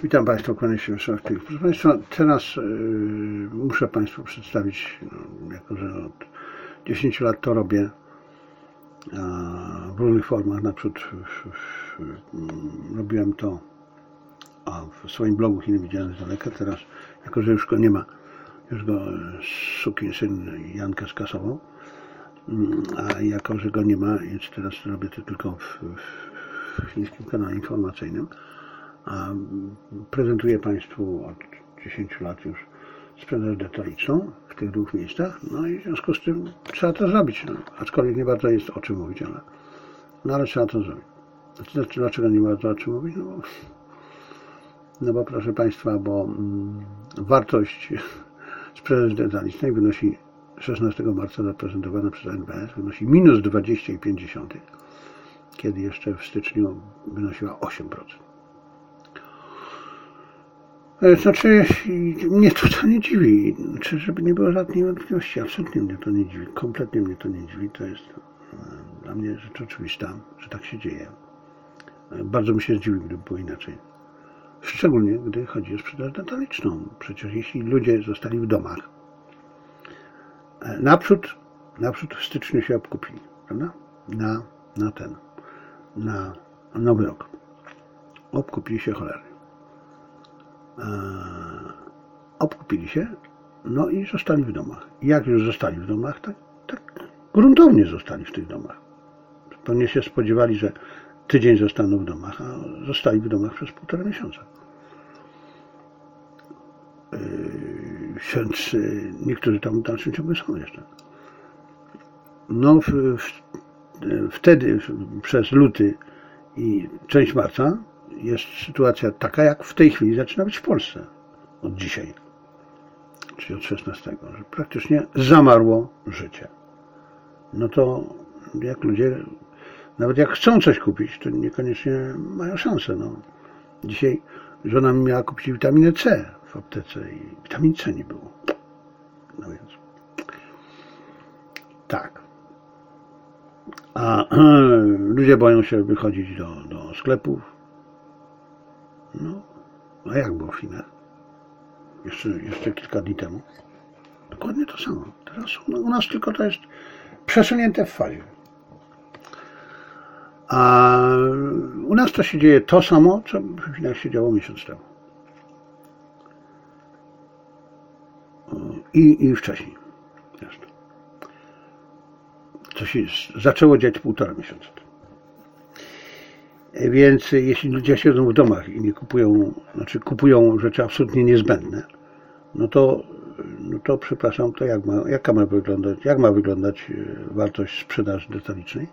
Witam Państwa, kłaniam się Szewczyk. Proszę Państwa, teraz muszę Państwu przedstawić, jako że od 10 lat to robię w różnych formach. Naprzód robiłem to w swoim blogu Chiny widziane z daleka. Teraz, jako że już go nie ma, już go sukinsyn Janka skasował, a jako że go nie ma, więc teraz robię to tylko w chińskim kanale informacyjnym. Prezentuję Państwu od 10 lat już sprzedaż detaliczną w tych dwóch miejscach, no i w związku z tym trzeba to zrobić, aczkolwiek nie bardzo jest o czym mówić, ale trzeba to zrobić. Dlaczego nie bardzo o czym mówić? No bo proszę Państwa, bo wartość sprzedaży detalicznej wynosi 16 marca zaprezentowana przez NBS, wynosi minus 20,5, kiedy jeszcze w styczniu wynosiła 8%. Znaczy, mnie to nie dziwi, żeby nie było żadnej wątpliwości, absolutnie mnie to nie dziwi, kompletnie mnie to nie dziwi, to jest dla mnie rzecz oczywista, że tak się dzieje. Bardzo bym się zdziwił, gdyby było inaczej. Szczególnie, gdy chodzi o sprzedaż detaliczną. Przecież jeśli ludzie zostali w domach, naprzód w styczniu się obkupili, prawda? Na Nowy Rok. Obkupili się cholernie. Obkupili się, no i zostali w domach. Jak już zostali w domach, tak gruntownie zostali w tych domach. Pewnie się spodziewali, że tydzień zostaną w domach, a zostali w domach przez 1,5 miesiąca. Więc niektórzy tam w dalszym ciągu są jeszcze. No wtedy przez luty i część marca jest sytuacja taka, jak w tej chwili zaczyna być w Polsce od dzisiaj, czyli od 16, że praktycznie zamarło życie. No to jak ludzie, nawet jak chcą coś kupić, to niekoniecznie mają szansę. No. Dzisiaj żona mi miała kupić witaminę C w aptece i witamin C nie było. No więc tak. A ludzie boją się wychodzić do sklepów. No, a jak było w Chinach? Jeszcze kilka dni temu. Dokładnie to samo. Teraz u nas tylko to jest przesunięte w fazie. A u nas to się dzieje to samo, co w Chinach się działo miesiąc temu. I wcześniej. Jasne. To się zaczęło dziać 1,5 miesiąca. Więc jeśli ludzie siedzą w domach i nie kupują rzeczy absolutnie niezbędne, no to przepraszam, to jak ma wyglądać wartość sprzedaży detalicznej?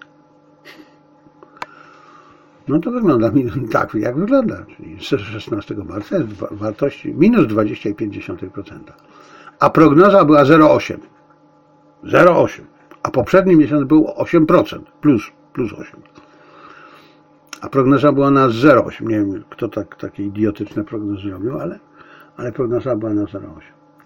No to wygląda tak, jak wygląda. Czyli 16 marca jest wartość minus 20,5%. A prognoza była 0,8. 0,8. A poprzedni miesiąc był 8%, plus 8. A prognoza była na 0,8. Nie wiem, kto takie idiotyczne prognozy robił, ale prognoza była na 0,8.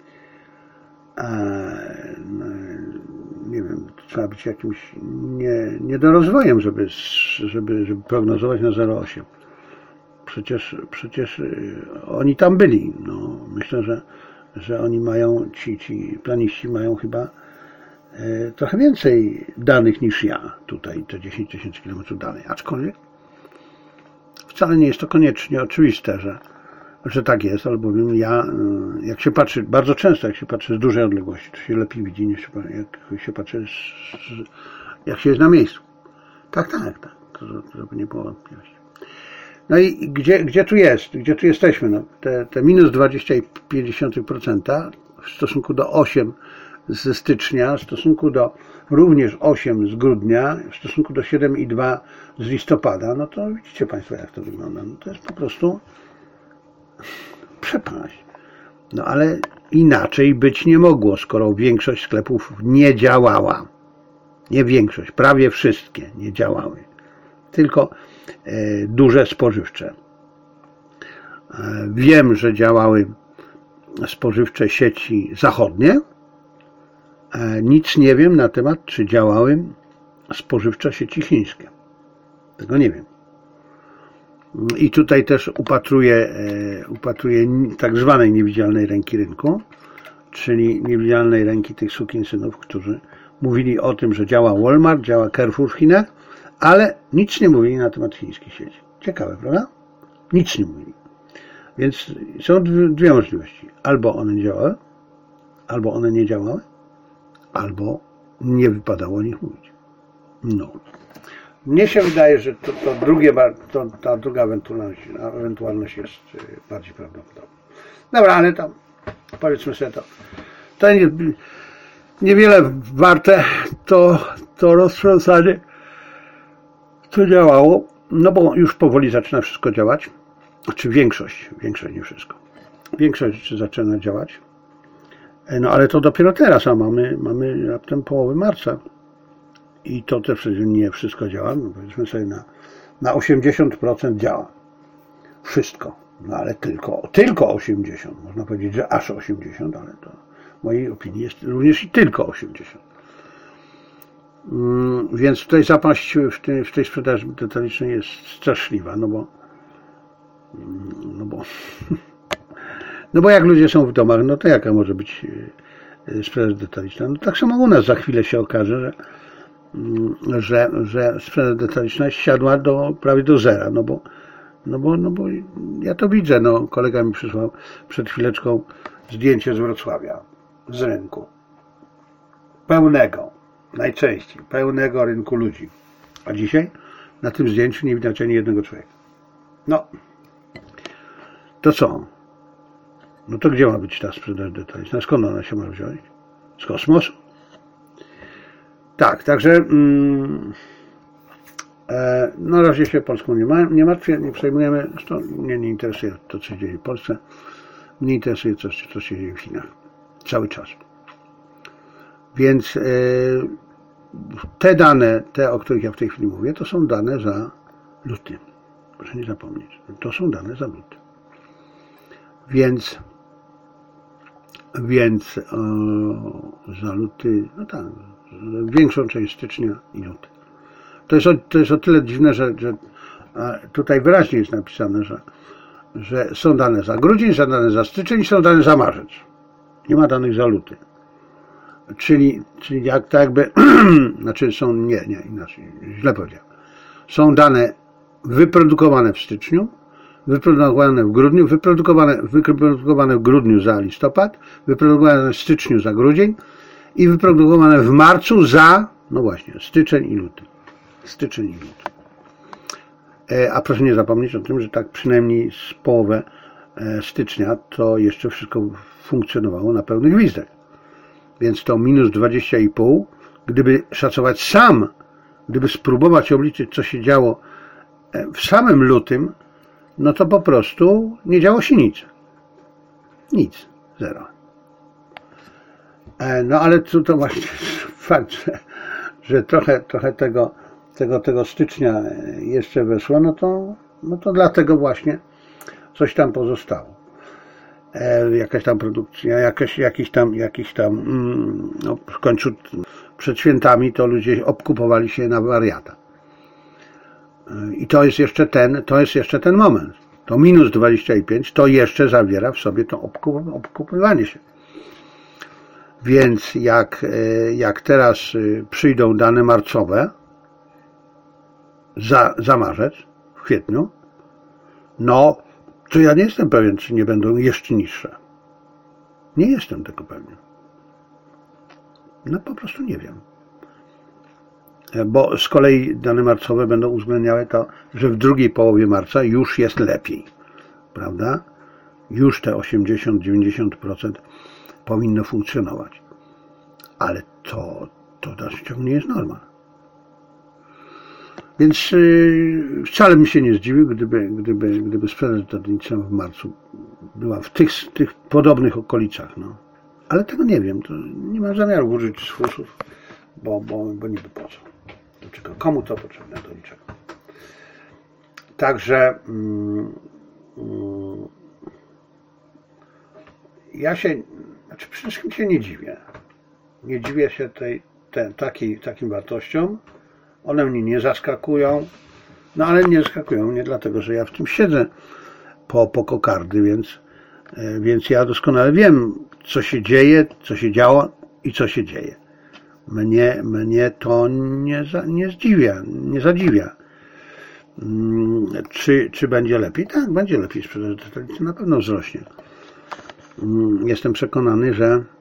Nie wiem, trzeba być jakimś niedorozwojem, żeby prognozować na 0,8. Przecież oni tam byli. No, myślę, że oni mają, ci planiści mają chyba trochę więcej danych niż ja tutaj, te 10 000 km dalej. Aczkolwiek wcale nie jest to koniecznie oczywiste, że tak jest, albowiem jak się patrzy, bardzo często jak się patrzy z dużej odległości, to się lepiej widzi niż jak się patrzy jak się jest na miejscu. Tak, żeby nie było wątpliwości. No i gdzie tu jest? Gdzie tu jesteśmy? No, te minus 20,5% w stosunku do 8 ze stycznia, w stosunku do również 8 z grudnia, w stosunku do 7,2 z listopada, no to widzicie Państwo, jak to wygląda. No to jest po prostu przepaść. No ale inaczej być nie mogło, skoro większość sklepów nie działała. Nie większość, prawie wszystkie nie działały. Tylko duże spożywcze. Wiem, że działały spożywcze sieci zachodnie. Nic nie wiem na temat, czy działały spożywcze sieci chińskie. Tego nie wiem. I tutaj też upatruję tak zwanej niewidzialnej ręki rynku, czyli niewidzialnej ręki tych sukinsynów, którzy mówili o tym, że działa Walmart, działa Carrefour w Chinach, ale nic nie mówili na temat chińskich sieci. Ciekawe, prawda? Nic nie mówili. Więc są dwie możliwości. Albo one działały, albo one nie działały, albo nie wypadało o nich mówić. No. Mnie się wydaje, że ta druga ewentualność jest bardziej prawdopodobna. Dobra, ale to powiedzmy sobie to niewiele warte to rozwiązanie, co działało, no bo już powoli zaczyna wszystko działać, czy większość, nie wszystko. Większość rzeczy zaczyna działać, no ale to dopiero teraz, a mamy raptem połowy marca i to też nie wszystko działa, no powiedzmy sobie na 80% działa. Wszystko, no ale tylko 80, można powiedzieć, że aż 80, ale to w mojej opinii jest również i tylko 80. Więc tutaj zapaść w tej sprzedaży detalicznej jest straszliwa, no bo jak ludzie są w domach, no to jaka może być sprzedaż detaliczna? No tak samo u nas za chwilę się okaże, że sprzedaż detaliczna siadła prawie do zera, no bo ja to widzę, no kolega mi przysłał przed chwileczką zdjęcie z Wrocławia, z rynku. Pełnego, najczęściej pełnego rynku ludzi. A dzisiaj na tym zdjęciu nie widać ani jednego człowieka. No, to co? No to gdzie ma być ta sprzedaż detaliczna? Skąd ona się ma wziąć? Z kosmosu? Tak, także na razie się Polską nie martwię, nie przejmujemy, zresztą mnie nie interesuje to, co się dzieje w Polsce, mnie interesuje co się dzieje w Chinach. Cały czas. Więc te dane, o których ja w tej chwili mówię, to są dane za luty. Proszę nie zapomnieć. To są dane za luty. Więc za luty, no tak, większą część stycznia i luty. To jest o tyle dziwne, że tutaj wyraźnie jest napisane, że są dane za grudzień, są dane za styczeń i są dane za marzec. Nie ma danych za luty. Czyli tak jakby, znaczy są, nie, inaczej, źle powiedziałem. Są dane wyprodukowane w styczniu, wyprodukowane w grudniu, wyprodukowane w grudniu za listopad, wyprodukowane w styczniu za grudzień i wyprodukowane w marcu za, no właśnie, styczeń i luty. A proszę nie zapomnieć o tym, że tak przynajmniej z połowę stycznia to jeszcze wszystko funkcjonowało na pełnych gwizdek. Więc to minus 20,5, gdyby szacować gdyby spróbować obliczyć, co się działo w samym lutym, no to po prostu nie działo się nic. Nic. Zero. No ale to właśnie fakt, że trochę tego stycznia jeszcze weszło, no to dlatego właśnie coś tam pozostało. Jakaś tam produkcja, jakiś tam no w końcu przed świętami to ludzie obkupowali się na wariata. I to jest jeszcze ten moment. To minus 25 to jeszcze zawiera w sobie to obkupywanie się. Więc jak teraz przyjdą dane marcowe za marzec, w kwietniu, no to ja nie jestem pewien, czy nie będą jeszcze niższe. Nie jestem tego pewien. No po prostu nie wiem. Bo z kolei dane marcowe będą uwzględniały to, że w drugiej połowie marca już jest lepiej. Prawda? Już te 80-90% powinno funkcjonować. Ale to w dalszym ciągu nie jest norma. Więc wcale bym się nie zdziwił, gdyby sprzedaż detaliczna w marcu była w tych podobnych okolicach. No. Ale tego nie wiem. To nie mam zamiaru użyć szwusów, bo niby po co. Do czego? Komu to potrzebne? Do niczego. Także ja się, przede wszystkim się nie dziwię. Nie dziwię się takim wartościom. One mnie nie zaskakują. No ale nie zaskakują mnie, dlatego że ja w tym siedzę po kokardy, więc ja doskonale wiem, co się dzieje, co się działo i co się dzieje. Mnie to nie zdziwia, nie zadziwia. Czy będzie lepiej? Tak, będzie lepiej. Sprzedaż detaliczna na pewno wzrośnie. Jestem przekonany,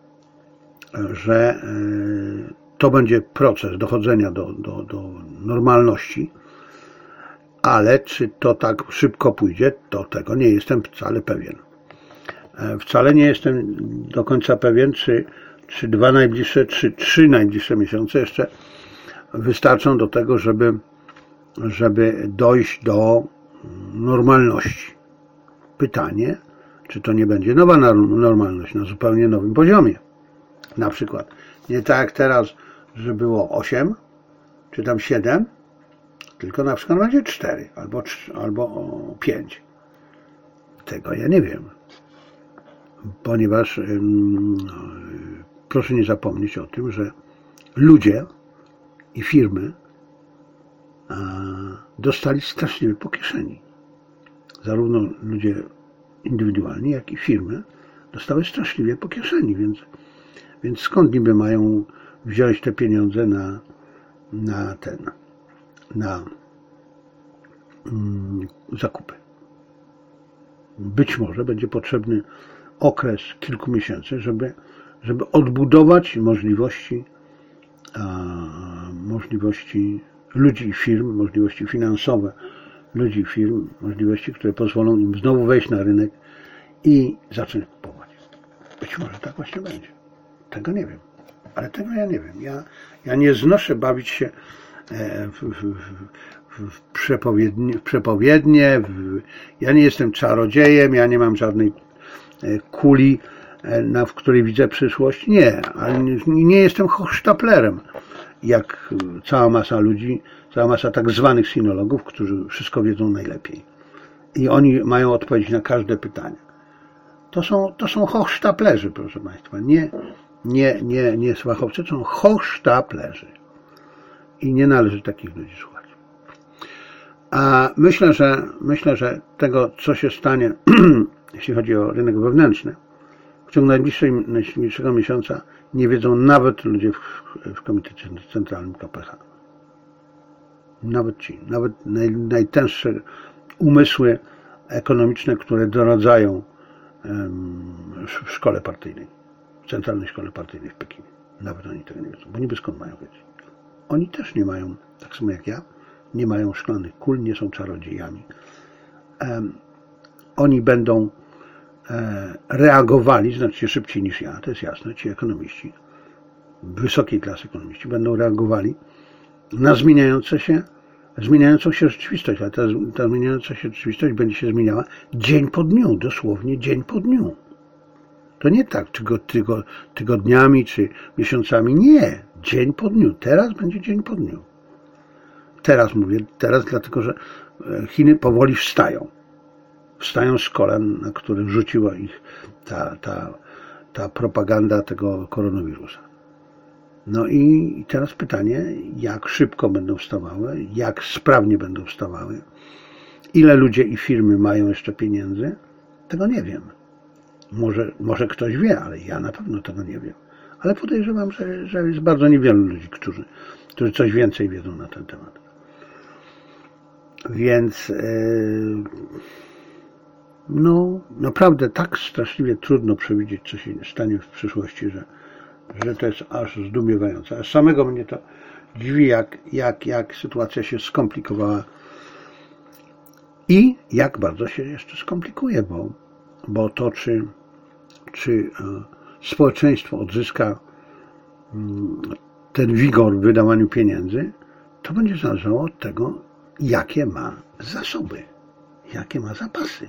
że to będzie proces dochodzenia do normalności, ale czy to tak szybko pójdzie, to tego nie jestem wcale pewien. Wcale nie jestem do końca pewien, czy 2 najbliższe, czy 3 najbliższe miesiące jeszcze wystarczą do tego, żeby dojść do normalności. Pytanie, czy to nie będzie nowa normalność na zupełnie nowym poziomie. Na przykład nie tak jak teraz, że było 8, czy tam 7, tylko na przykład będzie 4 albo 5. Tego ja nie wiem. Ponieważ proszę nie zapomnieć o tym, że ludzie i firmy dostali straszliwie po kieszeni. Zarówno ludzie indywidualni, jak i firmy dostały straszliwie po kieszeni, więc skąd niby mają wziąć te pieniądze na zakupy. Być może będzie potrzebny okres kilku miesięcy, żeby odbudować możliwości ludzi i firm, możliwości finansowe ludzi i firm, możliwości, które pozwolą im znowu wejść na rynek i zacząć kupować. Być może tak właśnie będzie. Tego nie wiem. Ale tego ja nie wiem. Ja nie znoszę bawić się w przepowiednie. Ja nie jestem czarodziejem, ja nie mam żadnej kuli, w której widzę przyszłość. Nie, ale nie jestem hochsztaplerem, jak cała masa ludzi, cała masa tak zwanych sinologów, którzy wszystko wiedzą najlepiej. I oni mają odpowiedź na każde pytanie. To są hochsztaplerzy, proszę Państwa. Nie fachowcy, to są hochsztaplerzy. I nie należy takich ludzi słuchać. A myślę, że tego, co się stanie, jeśli chodzi o rynek wewnętrzny, w ciągu najbliższego miesiąca nie wiedzą nawet ludzie w Komitecie Centralnym KPH. Nawet najtęższe umysły ekonomiczne, które doradzają w szkole partyjnej, w Centralnej Szkole Partyjnej w Pekinie. Nawet oni tego nie wiedzą, bo niby skąd mają wiedzieć. Oni też nie mają, tak samo jak ja, nie mają szklanych kul, nie są czarodziejami. Oni będą reagowali znacznie szybciej niż ja, to jest jasne, ci ekonomiści, wysokiej klasy ekonomiści będą reagowali na zmieniającą się rzeczywistość, ale ta zmieniająca się rzeczywistość będzie się zmieniała dzień po dniu, dosłownie dzień po dniu. To nie tak tygodniami czy miesiącami, nie, dzień po dniu. Teraz będzie dzień po dniu. Teraz mówię, dlatego, że Chiny powoli wstają. Wstają z kolan, na które rzuciła ich ta propaganda tego koronawirusa. No i teraz pytanie, jak szybko będą wstawały, jak sprawnie będą wstawały, ile ludzie i firmy mają jeszcze pieniędzy, tego nie wiem. Może ktoś wie, ale ja na pewno tego nie wiem. Ale podejrzewam, że jest bardzo niewielu ludzi, którzy coś więcej wiedzą na ten temat. Więc no naprawdę tak straszliwie trudno przewidzieć, co się stanie w przyszłości, że to jest aż zdumiewające. A samego mnie to dziwi, jak sytuacja się skomplikowała i jak bardzo się jeszcze skomplikuje, bo to, czy społeczeństwo odzyska ten wigor w wydawaniu pieniędzy, to będzie zależało od tego, jakie ma zasoby, jakie ma zapasy.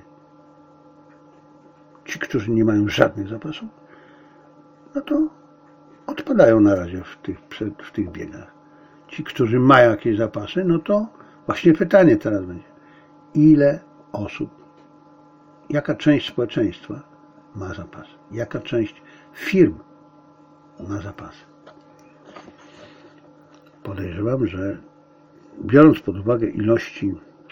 Ci, którzy nie mają żadnych zapasów, no to odpadają na razie w tych biegach. Ci, którzy mają jakieś zapasy, no to właśnie pytanie teraz będzie. Ile osób, jaka część społeczeństwa ma zapasy? Jaka część firm ma zapasy? Podejrzewam, że biorąc pod uwagę ilości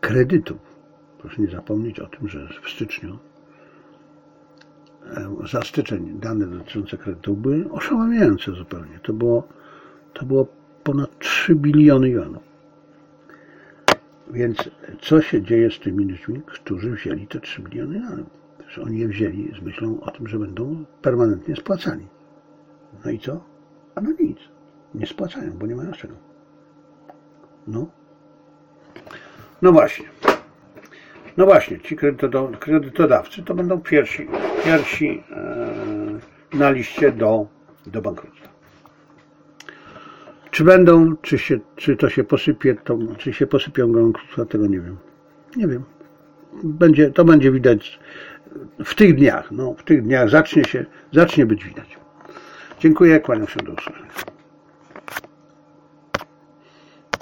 kredytów. Proszę nie zapomnieć o tym, że w styczniu, za styczeń dane dotyczące kredytów były oszałamiające zupełnie. To było ponad 3 biliony juanów. Więc co się dzieje z tymi ludźmi, którzy wzięli te 3 biliony juanów? Że oni je wzięli z myślą o tym, że będą permanentnie spłacani. No i co? A no nic. Nie spłacają, bo nie mają z czego. No właśnie, ci kredytodawcy to będą pierwsi na liście do bankructwa. Czy będą, czy to się posypie, czy się posypią bankructwa, tego nie wiem. Nie wiem. To będzie widać w tych dniach. W tych dniach zacznie być widać. Dziękuję, kłaniam się do usłyszenia.